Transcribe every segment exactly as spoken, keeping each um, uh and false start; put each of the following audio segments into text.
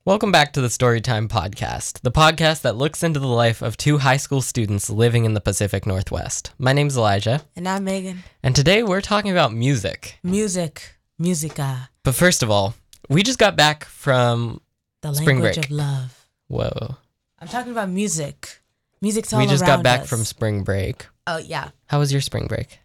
Welcome back to the Storytime Podcast, the podcast that looks into the life of two high school students living in the Pacific Northwest. My name's Elijah. And I'm Megan. And today we're talking about music. Music. Musica. But first of all, we just got back from The spring language break. of love. Whoa. I'm talking about music. Music's all We just around got back us. from spring break. Oh, yeah. How was your spring break?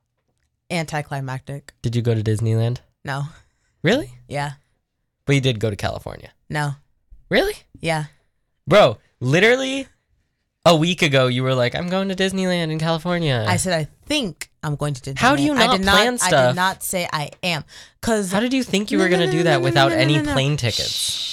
Anticlimactic. Did you go to Disneyland? No. Really? Yeah. But you did go to California. No. Really? Yeah. Bro, literally a week ago you were like, I'm going to Disneyland in California. I said I think I'm going to Disneyland. How do you not I did plan not, stuff? I did not say I am. Cause How did you think you No, were no, going to no, do no, that no, without no, no, any no, no. plane tickets?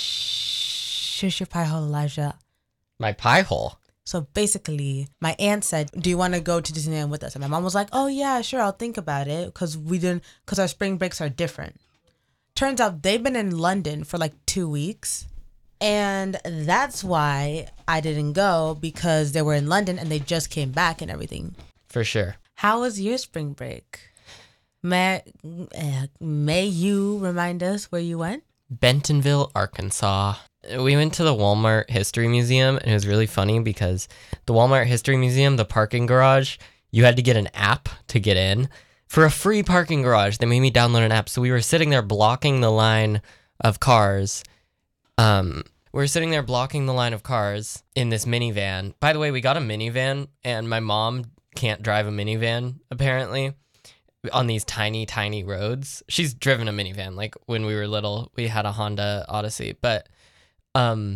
Shh. Shush your pie hole, Elijah. My pie hole. So basically, my aunt said, do you want to go to Disneyland with us? And my mom was like, oh, yeah, sure, I'll think about it. Because we didn't, because our spring breaks are different. Turns out they've been in London for like two weeks. And that's why I didn't go, because they were in London and they just came back and everything. For sure. How was your spring break? May, uh, may you remind us where you went? Bentonville, Arkansas. We went to the Walmart History Museum, and it was really funny because the Walmart History Museum, the parking garage, you had to get an app to get in. For a free parking garage, they made me download an app. So we were sitting there blocking the line of cars. Um, we were sitting there blocking the line of cars in this minivan. By the way, we got a minivan, and my mom can't drive a minivan, apparently, on these tiny, tiny roads. She's driven a minivan. Like, when we were little, we had a Honda Odyssey, but um,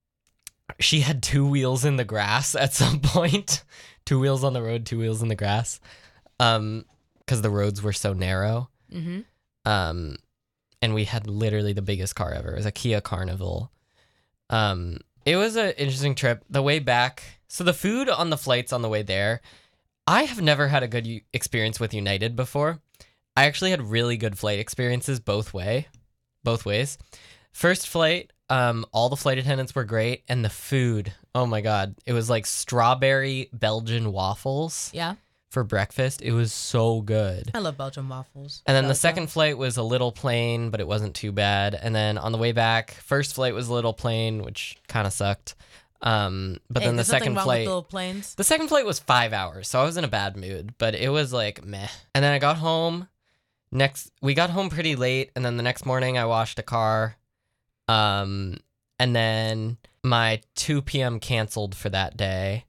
she had two wheels in the grass at some point. Two wheels on the road, two wheels in the grass. Um, because the roads were so narrow. Mm-hmm. Um, and we had literally the biggest car ever. It was a Kia Carnival. Um, it was an interesting trip. The way back, so the food on the flights on the way there, I have never had a good u- experience with United before. I actually had really good flight experiences both way, both ways. First flight, um, all the flight attendants were great, and the food, oh my god, it was like strawberry Belgian waffles. Yeah. For breakfast. It was so good. I love Belgian waffles. And then So the it's second flight was a little plain, but it wasn't too bad. And then on the way back, first flight was a little plain, which kind of sucked. Um, but Hey, then the there's nothing second wrong flight, with little planes. the second flight was five hours, so I was in a bad mood. But it was like meh. And then I got home. Next, we got home pretty late, and then the next morning I washed a car. Um, and then my two p.m. canceled for that day.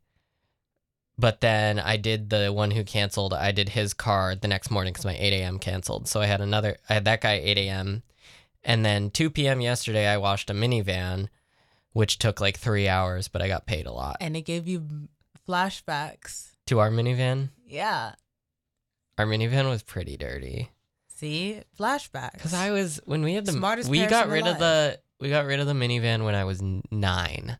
But then I did the one who canceled. I did his car the next morning because my eight a.m. canceled. So I had another, I had that guy eight a.m. And then two p.m. yesterday, I washed a minivan, which took like three hours, but I got paid a lot. And it gave you flashbacks. To our minivan? Yeah. Our minivan was pretty dirty. See? Flashbacks. Because I was, when we had the, Smartest we parents got in rid alive. of the, we got rid of the minivan when I was n- nine.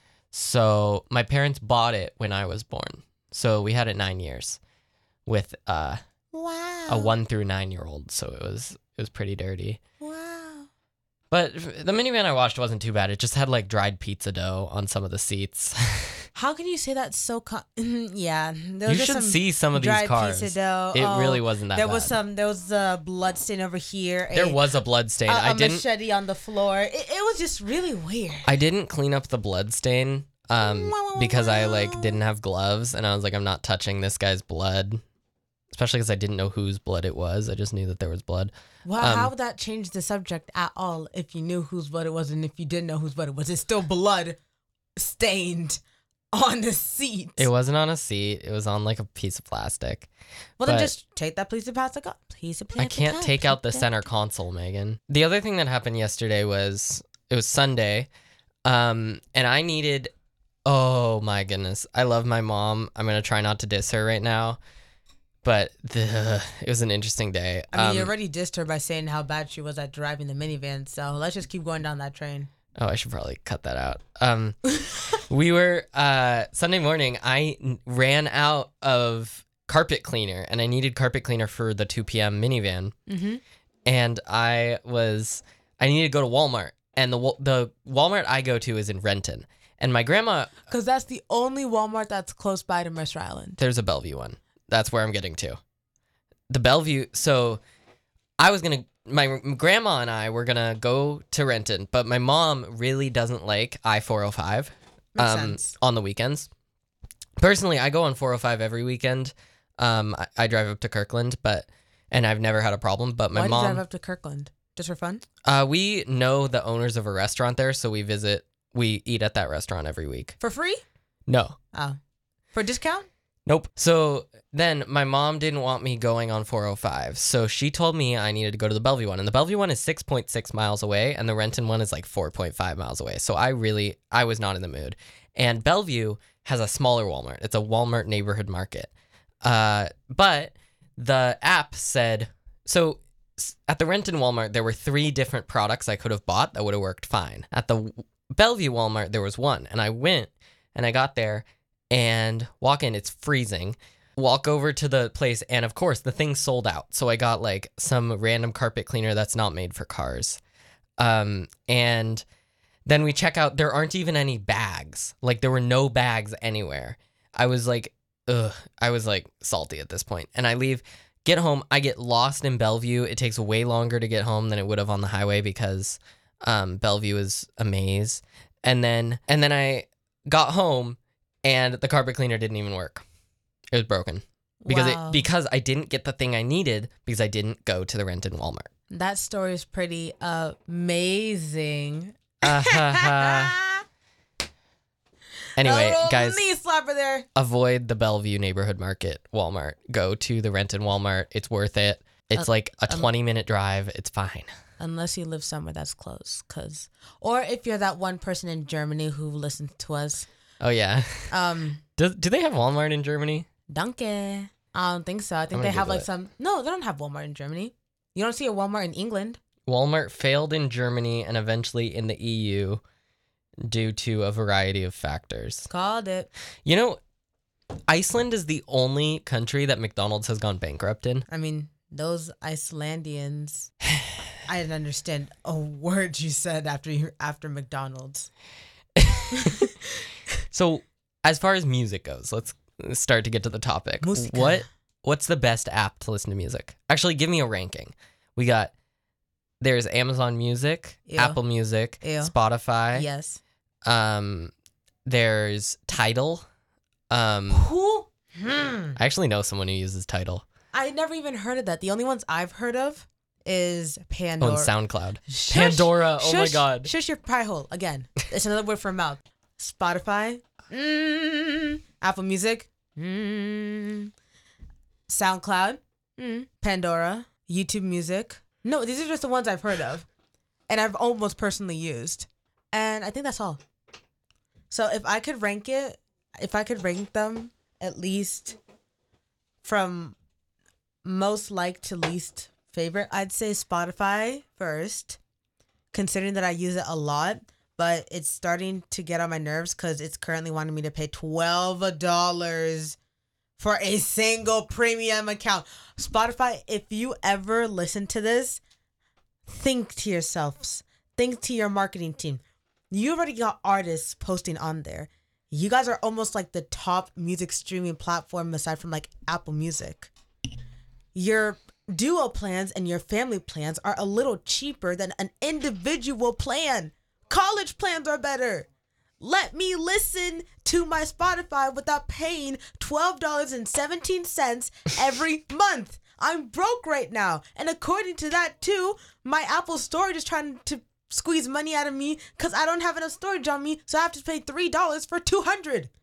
So my parents bought it when I was born. So we had it nine years with uh, Wow. a one through nine year old. So it was it was pretty dirty. Wow. But the minivan I washed wasn't too bad. It just had like dried pizza dough on some of the seats. How can you say that so con- yeah. There You was just should some see some of these dried cars. pizza dough. It Oh, really wasn't that There bad. was some there was a blood stain over here. There a, was a blood stain. a, a I didn't machete on the floor. It, it was just really weird. I didn't clean up the blood stain um because I like didn't have gloves, and I was like, I'm not touching this guy's blood, especially because I didn't know whose blood it was. I just knew that there was blood. Well, Um, how would that change the subject at all if you knew whose blood it was and if you didn't know whose blood it was? It's still blood stained on the seat. It wasn't on a seat. It was on like a piece of plastic. well, then but- just take that piece of plastic off. Piece of I plastic can't off. take out the Take center that- console, Megan. The other thing that happened yesterday was it was Sunday, um, and I needed. Oh my goodness, I love my mom. I'm gonna try not to diss her right now, but the, it was an interesting day. I mean, Um, you already dissed her by saying how bad she was at driving the minivan, so let's just keep going down that train. Oh, I should probably cut that out. Um, we were uh Sunday morning. I n- ran out of carpet cleaner, and I needed carpet cleaner for the two p.m. minivan. Mm-hmm. And I was I needed to go to Walmart, and the Wa- the Walmart I go to is in Renton, and my grandma. Because that's the only Walmart that's close by to Mercer Island. There's a Bellevue one. That's where I'm getting to. The Bellevue. So I was gonna my grandma and I were gonna go to Renton, but my mom really doesn't like I four oh five Makes um, sense. on the weekends. Personally, I go on four oh five every weekend. Um, I, I drive up to Kirkland, but and I've never had a problem. But my Why mom, did you drive up to Kirkland? Just for fun? uh, we know the owners of a restaurant there, so we visit. We eat at that restaurant every week. For free? No, Oh. For a discount? nope. So then my mom didn't want me going on four oh five, so she told me I needed to go to the Bellevue one, and the Bellevue one is six point six miles away, and the Renton one is like four point five miles away. So I really, I was not in the mood. And Bellevue has a smaller Walmart. It's a Walmart neighborhood market. Uh, but the app said, so s- at the Renton Walmart, there were three different products I could have bought that would have worked fine. At the Bellevue Walmart, there was one, and I went and I got there and walk in, it's freezing. Walk over to the place, and of course, the thing's sold out. So I got like some random carpet cleaner that's not made for cars. Um, and then we check out, there aren't even any bags. Like, there were no bags anywhere. I was like, ugh, I was like salty at this point. And I leave, get home, I get lost in Bellevue. It takes way longer to get home than it would have on the highway because um, Bellevue is a maze. And then, and then I got home, and the carpet cleaner didn't even work. It was broken because Wow. it because I didn't get the thing I needed because I didn't go to the Renton Walmart. That story is pretty amazing. Uh-huh. Anyway, A little guys, knee slapper there. avoid the Bellevue neighborhood market Walmart. Go to the Renton Walmart. It's worth it. It's Uh, like a um, twenty minute drive. It's fine. Unless you live somewhere that's close, cause, or if you're that one person in Germany who listens to us, Oh yeah. um, Do, do they have Walmart in Germany? danke. I don't think so. I think I'm they gonna have Google like it. some. No, they don't have Walmart in Germany. You don't see a Walmart in England. Walmart failed in Germany and eventually in the E U due to a variety of factors. Called it. You know, Iceland is the only country that McDonald's has gone bankrupt in. I mean, those Icelandians. I didn't understand a word you said after you after McDonald's. So, as far as music goes, let's start to get to the topic. Musica. What what's the best app to listen to music? Actually, give me a ranking. We got there's Amazon Music, Ew. Apple Music, Ew. Spotify. Yes. Um there's Tidal. Um Who? Hmm. I actually know someone who uses Tidal. I never even heard of that. The only ones I've heard of is Oh, Pandora. and SoundCloud. Shush. Pandora. Oh my Shush. god. Shush your pie hole. Again, it's another word for mouth. Spotify. Mm. Apple Music. Mm. SoundCloud. Mm. Pandora. YouTube Music. No, these are just the ones I've heard of. And I've almost personally used. And I think that's all. So if I could rank it, if I could rank them at least from most liked to least favorite, I'd say Spotify first, considering that I use it a lot, but it's starting to get on my nerves because it's currently wanting me to pay twelve dollars for a single premium account. Spotify, if you ever listen to this, think to yourselves, think to your marketing team. You already got artists posting on there. You guys are almost like the top music streaming platform aside from like Apple Music. Your duo plans and your family plans are a little cheaper than an individual plan. College plans are better. Let me listen to my Spotify without paying twelve dollars and seventeen cents every month. I'm broke right now. And according to that too, my Apple storage is trying to squeeze money out of me because I don't have enough storage on me, so I have to pay three dollars for two hundred dollars.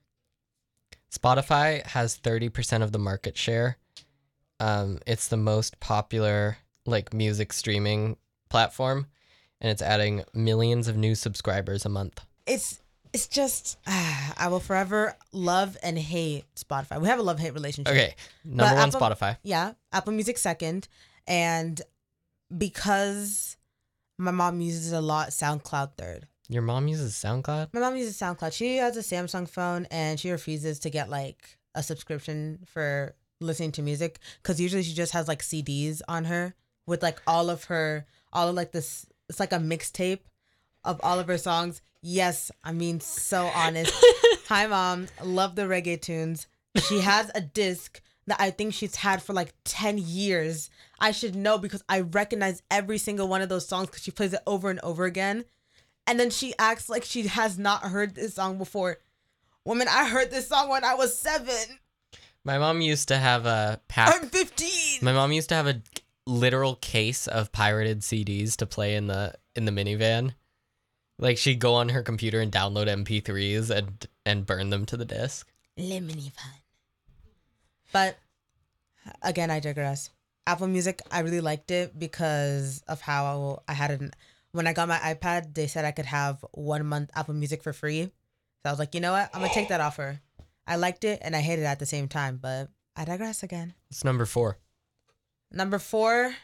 Spotify has thirty percent of the market share. Um, it's the most popular like music streaming platform, and it's adding millions of new subscribers a month. It's it's just ah, I will forever love and hate Spotify. We have a love-hate relationship. Okay, number But one, Apple- Spotify. Yeah, Apple Music second, and because my mom uses a lot, SoundCloud third. Your mom uses SoundCloud? My mom uses SoundCloud. She has a Samsung phone, and she refuses to get like a subscription for listening to music because usually she just has like C Ds on her with like all of her, all of like this. It's like a mixtape of all of her songs. Yes, I mean so honest. Hi, mom. Love the reggae tunes. She has a disc that I think she's had for like ten years. I should know because I recognize every single one of those songs because she plays it over and over again. And then she acts like she has not heard this song before. Woman, I heard this song when I was seven. My mom used to have a pack. I'm fifteen. My mom used to have a literal case of pirated C Ds to play in the in the minivan. Like, she'd go on her computer and download M P threes and and burn them to the disc. Le minivan. But again, I digress. Apple Music, I really liked it because of how I had it. When I got my iPad, they said I could have one month Apple Music for free. So I was like, you know what? I'm going to take that offer. I liked it and I hated it at the same time, but I digress again. It's number four. Number four,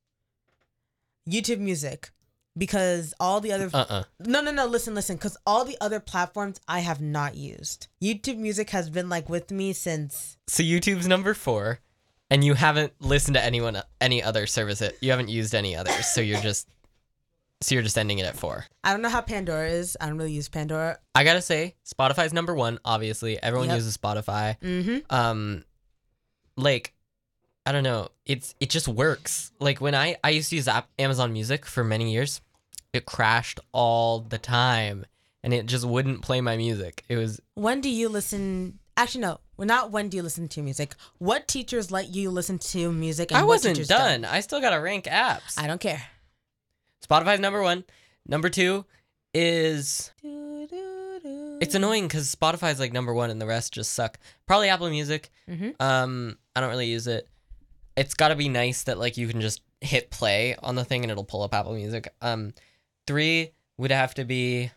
YouTube Music. Because all the other... Uh-uh. No, no, no. Listen, listen. Because all the other platforms I have not used. YouTube Music has been like with me since... So YouTube's number four, and you haven't listened to anyone, any other service. It You haven't used any others, so you're just... So you're just ending it at four. I don't know how Pandora is. I don't really use Pandora. I gotta say, Spotify's number one, obviously. Everyone Yep. uses Spotify. Mm-hmm. Um, like, I don't know. It's It just works. Like, when I, I used to use app, Amazon Music for many years, it crashed all the time, and it just wouldn't play my music. It was... When do you listen... Actually, no. Well, not when do you listen to music. What teachers let you listen to music and I what wasn't teachers done. don't? I still gotta rank apps. I don't care. Spotify's number one. Number two is... It's annoying because Spotify's like number one and the rest just suck. Probably Apple Music. Mm-hmm. Um, I don't really use it. It's got to be nice that like you can just hit play on the thing and it'll pull up Apple Music. Um, three would have to be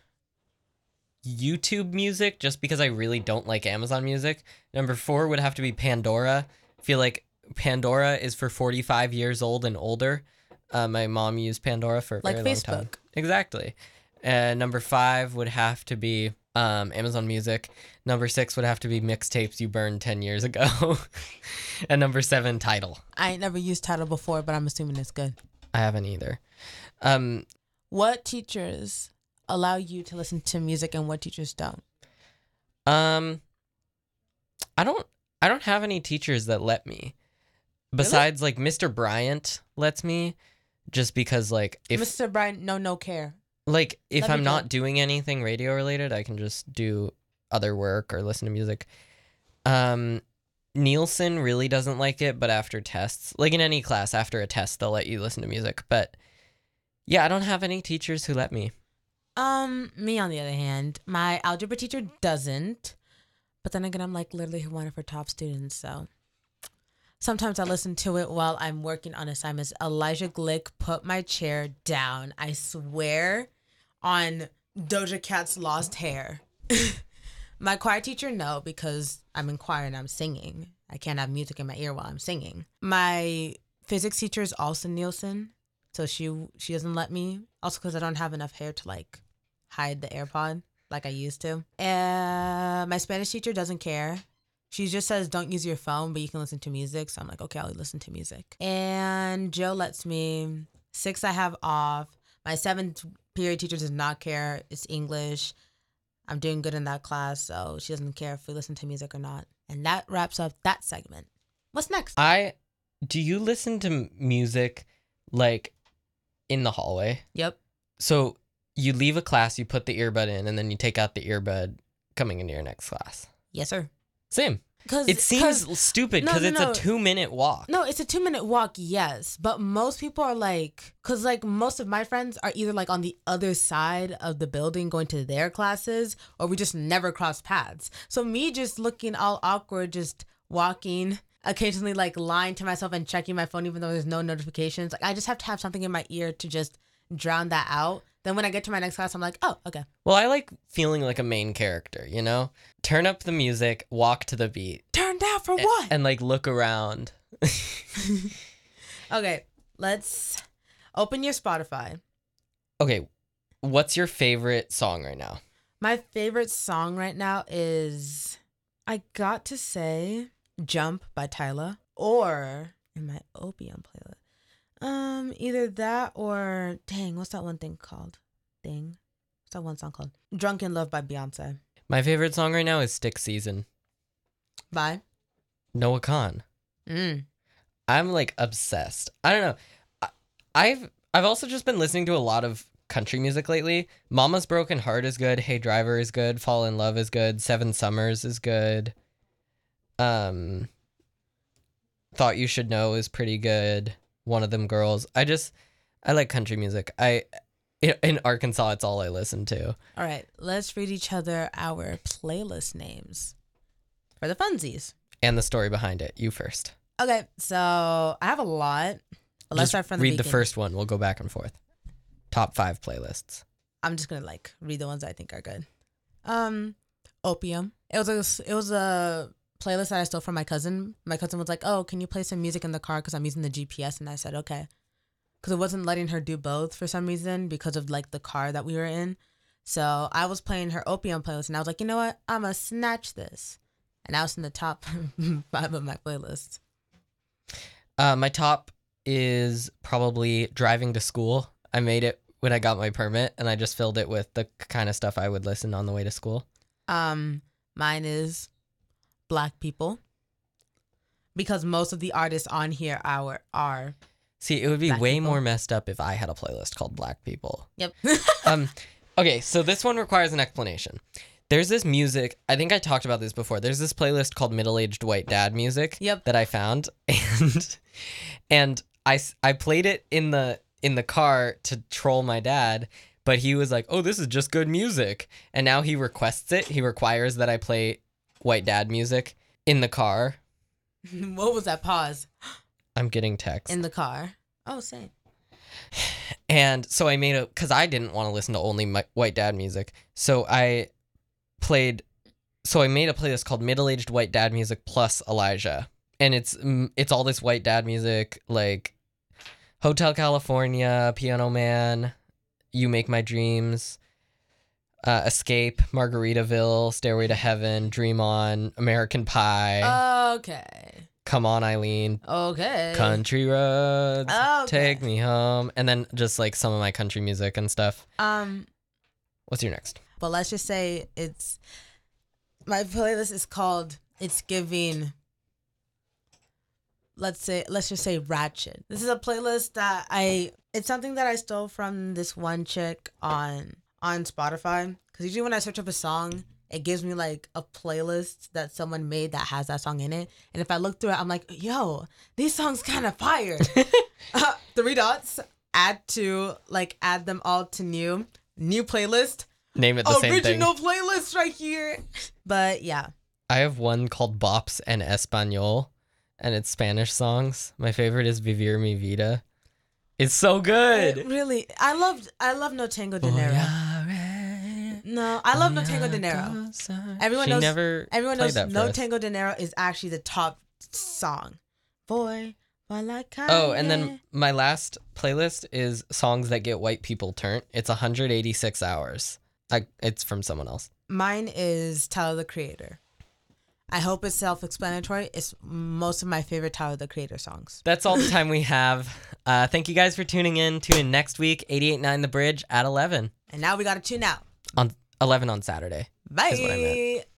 YouTube Music, just because I really don't like Amazon Music. Number four would have to be Pandora. I feel like Pandora is for forty-five years old and older. Uh, my mom used Pandora for a Like very long Facebook. time. Exactly. And number five would have to be um, Amazon Music. Number six would have to be mixtapes you burned ten years ago. And number seven, Tidal. I ain't never used Tidal before, but I'm assuming it's good. I haven't either. Um, What teachers allow you to listen to music and what teachers don't? um, I don't. I don't have any teachers that let me. Besides, like Mister Bryant lets me, just because like if Mister Brian, no, no care. like if Let me I'm not go. doing anything radio related, I can just do other work or listen to music. Um, Nielsen really doesn't like it, but after tests, like in any class, after a test, they'll let you listen to music. But yeah, I don't have any teachers who let me. Um, me on the other hand, my algebra teacher doesn't. But then again, I'm like literally one of her top students, so sometimes I listen to it while I'm working on assignments. Elijah Glick put my chair down. I swear on Doja Cat's Lost Hair. My choir teacher, no, because I'm in choir and I'm singing. I can't have music in my ear while I'm singing. My physics teacher is also Nielsen, so she she doesn't let me. Also because I don't have enough hair to like hide the AirPod like I used to. Uh, my Spanish teacher doesn't care. She just says don't use your phone, but you can listen to music. So I'm like, okay, I'll listen to music. And Joe lets me. Six I have off. My seventh period teacher does not care. It's English. I'm doing good in that class, so she doesn't care if we listen to music or not. And that wraps up that segment. What's next? I do you listen to m- music like in the hallway? Yep. So you leave a class, you put the earbud in, and then you take out the earbud coming into your next class. Yes, sir. Same. Cause, It seems 'cause- stupid no, because no, it's no. a two minute walk. No, it's a two minute walk, yes. But most people are like, because like most of my friends are either like on the other side of the building going to their classes, or we just never cross paths. So me just looking all awkward, just walking, occasionally like lying to myself and checking my phone even though there's no notifications. Like I just have to have something in my ear to just drown that out. Then when I get to my next class, I'm like, oh, okay. Well, I like feeling like a main character, you know? Turn up the music, walk to the beat, Turn down for a- what? and like look around. Okay, let's open your Spotify. Okay, what's your favorite song right now? My favorite song right now is, I got to say, Jump by Tyla, or in my Opium playlist. Um, either that or, dang, what's that one thing called? Dang. What's that one song called? Drunk in Love by Beyonce. My favorite song right now is Stick Season. By? Noah Khan. Mm. I'm like obsessed. I don't know. I, I've I've also just been listening to a lot of country music lately. Mama's Broken Heart is good. Hey Driver is good. Fall in Love is good. Seven Summers is good. Um, Thought You Should Know is pretty good. One of Them Girls. I just I like country music. I in Arkansas, it's all I listen to. All right, let's read each other our playlist names for the funsies. And the story behind it. You first. Okay, so I have a lot. But let's Just start from the read the beginning. first one. We'll go back and forth. Top five playlists. I'm just gonna like read the ones I think are good. Um, Opium. It was a it was a playlist that I stole from my cousin. My cousin was like, "Oh, can you play some music in the car? Because I'm using the G P S." And I said, "Okay," because it wasn't letting her do both for some reason because of like the car that we were in. So I was playing her Opium playlist, and I was like, "You know what? I'm gonna snatch this," and I was in the top five of my playlist. Uh, my top is probably driving to school. I made it when I got my permit, and I just filled it with the kind of stuff I would listen on the way to school. Um, mine is Black People, because most of the artists on here are are. See, it would be Black way people. more messed up if I had a playlist called Black People. Yep. um, okay, so this one requires an explanation. There's this music, I think I talked about this before. There's this playlist called Middle-Aged White Dad Music Yep. that I found, and and I, s- I played it in the in the car to troll my dad, but he was like, "Oh, this is just good music," and now he requests it. He requires that I play White Dad music in the car. What was that pause? I'm getting text. In the car. Oh, same. And so I made a, because I didn't want to listen to only my White Dad music. So I played, so I made a playlist called Middle Aged White Dad Music plus Elijah. And it's mm, it's all this White Dad music, like Hotel California, Piano Man, You Make My Dreams, uh, Escape, Margaritaville, Stairway to Heaven, Dream On, American Pie, Okay. Come On Eileen, Okay. Country Roads, Okay. Take Me Home, and then just like some of my country music and stuff. Um, What's your next? but let's just say it's my playlist is called It's Giving. Let's say let's just say Ratchet. This is a playlist that I it's something that I stole from this one chick on on Spotify. Because usually when I search up a song, it gives me like a playlist that someone made that has that song in it. And if I look through it, I'm like, yo, these songs kind of fire. uh, three dots, add to, like, add them all to new. New playlist. Name it the same thing. Original playlist right here. But yeah. I have one called Bops en Español, and it's Spanish songs. My favorite is Vivir Mi Vida. It's so good. It really, I loved, I love No Tango Dinero. No, I love No Tango Dinero. Everyone she knows. never Everyone played knows that for No us. Tango Dinero is actually the top song. Boy, boy like Oh, and then Kanye. my last playlist is songs that get white people turned. It's one hundred eighty-six hours. I, it's from someone else. Mine is Tyler the Creator. I hope it's self-explanatory. It's most of my favorite Tyler the Creator songs. That's all the time we have. Uh, thank you guys for tuning in. Tune in next week, eighty-eight point nine The Bridge at eleven. And now we got to tune out. On eleven on Saturday. Bye. Is what I meant.